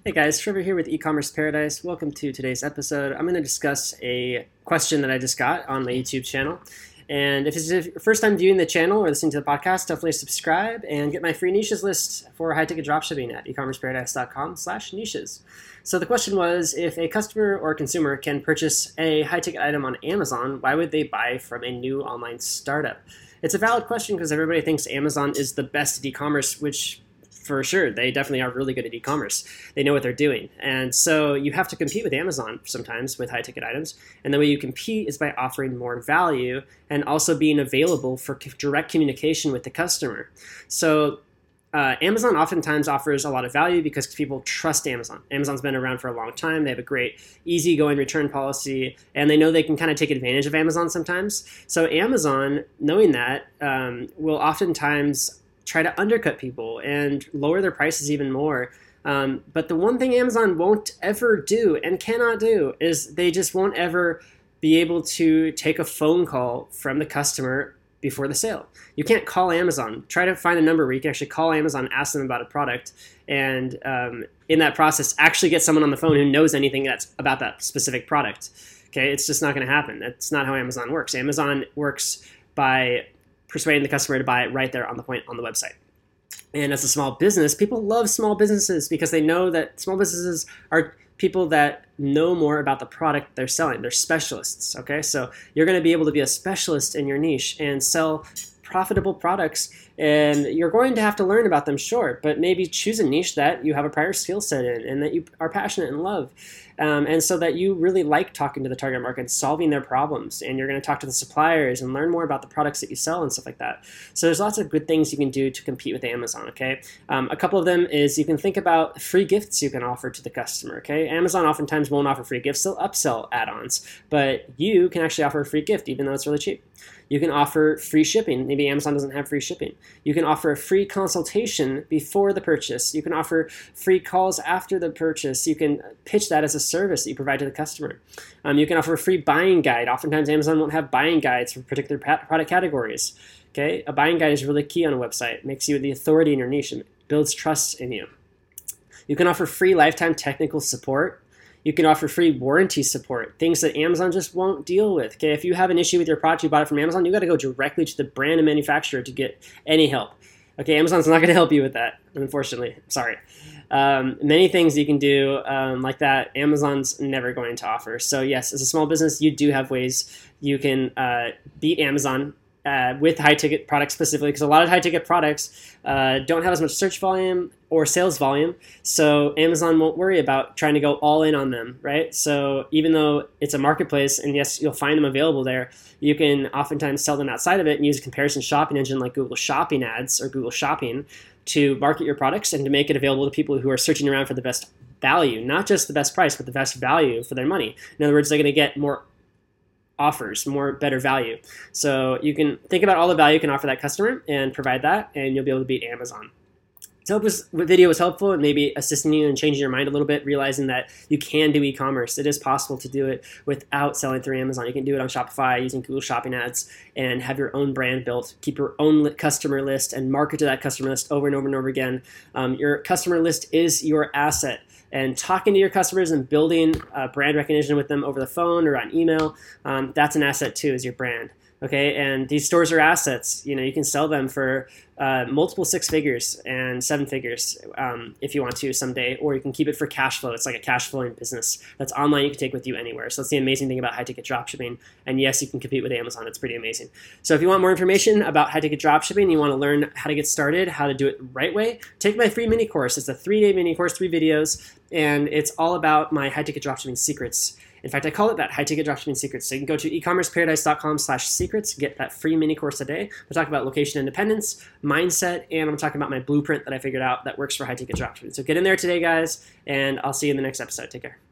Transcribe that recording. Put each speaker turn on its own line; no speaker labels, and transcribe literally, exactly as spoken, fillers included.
Hey guys, Trevor here with E-Commerce Paradise. Welcome to today's episode. I'm going to discuss a question that I just got on my YouTube channel. And if it's your first time viewing the channel or listening to the podcast, definitely subscribe and get my free niches list for high-ticket dropshipping at ecommerceparadise.com slash niches. So the question was, if a customer or consumer can purchase a high-ticket item on Amazon, why would they buy from a new online startup? It's a valid question because everybody thinks Amazon is the best at e-commerce, which for sure, they definitely are really good at e-commerce. They know what they're doing. And so you have to compete with Amazon sometimes with high-ticket items. And the way you compete is by offering more value and also being available for direct communication with the customer. So uh, Amazon oftentimes offers a lot of value because people trust Amazon. Amazon's been around for a long time. They have a great easygoing return policy, and they know they can kind of take advantage of Amazon sometimes. So Amazon, knowing that, um, will oftentimes try to undercut people and lower their prices even more. Um, but the one thing Amazon won't ever do and cannot do is they just won't ever be able to take a phone call from the customer before the sale. You can't call Amazon. Try to find a number where you can actually call Amazon, ask them about a product, and um, in that process, actually get someone on the phone who knows anything that's about that specific product. Okay, it's just not going to happen. That's not how Amazon works. Amazon works by persuading the customer to buy it right there on the point on the website. And as a small business, people love small businesses because they know that small businesses are people that know more about the product they're selling. They're specialists, okay? So you're going to be able to be a specialist in your niche and sell profitable products, and you're going to have to learn about them, sure, but maybe choose a niche that you have a prior skill set in and that you are passionate and love. Um, and so that you really like talking to the target market, solving their problems, and you're going to talk to the suppliers and learn more about the products that you sell and stuff like that. So there's lots of good things you can do to compete with Amazon, okay? Um, a couple of them is you can think about free gifts you can offer to the customer, okay? Amazon oftentimes won't offer free gifts, they'll upsell add-ons, but you can actually offer a free gift even though it's really cheap. You can offer free shipping. Maybe Amazon doesn't have free shipping. You can offer a free consultation before the purchase. You can offer free calls after the purchase. You can pitch that as a service that you provide to the customer. Um, you can offer a free buying guide. Oftentimes Amazon won't have buying guides for particular product categories. Okay, a buying guide is really key on a website. It makes you the authority in your niche and builds trust in you. You can offer free lifetime technical support. You can offer free warranty support, things that Amazon just won't deal with. Okay, if you have an issue with your product, you bought it from Amazon, you got to go directly to the brand and manufacturer to get any help. Okay, Amazon's not going to help you with that, unfortunately. Sorry. Um, many things you can do um, like that, Amazon's never going to offer. So yes, as a small business, you do have ways you can uh, beat Amazon Uh, with high-ticket products specifically, because a lot of high-ticket products uh, don't have as much search volume or sales volume, so Amazon won't worry about trying to go all in on them, right? So even though it's a marketplace, and yes, you'll find them available there, you can oftentimes sell them outside of it and use a comparison shopping engine like Google Shopping Ads or Google Shopping to market your products and to make it available to people who are searching around for the best value, not just the best price, but the best value for their money. In other words, they're going to get more offers, more better value. So you can think about all the value you can offer that customer and provide that, and you'll be able to beat Amazon. So I hope this video was helpful and maybe assisting you and changing your mind a little bit, realizing that you can do e-commerce. It is possible to do it without selling through Amazon. You can do it on Shopify using Google Shopping Ads and have your own brand built, keep your own customer list and market to that customer list over and over and over again. Um, your customer list is your asset. And talking to your customers and building uh, brand recognition with them over the phone or on email, um, that's an asset too, is your brand. Okay, and these stores are assets. You know, you can sell them for uh, multiple six figures and seven figures um, if you want to someday, or you can keep it for cash flow. It's like a cash flowing business that's online. You can take with you anywhere. So that's the amazing thing about high ticket dropshipping. And yes, you can compete with Amazon. It's pretty amazing. So if you want more information about high ticket dropshipping, you want to learn how to get started, how to do it the right way, take my free mini course. It's a three day mini course, three videos, and it's all about my high ticket dropshipping secrets. In fact, I call it that, high-ticket dropshipping secrets. So you can go to ecommerceparadise.com slash secrets, get that free mini course today. We're talking about location independence, mindset, and I'm talking about my blueprint that I figured out that works for high-ticket dropshipping. So get in there today, guys, and I'll see you in the next episode. Take care.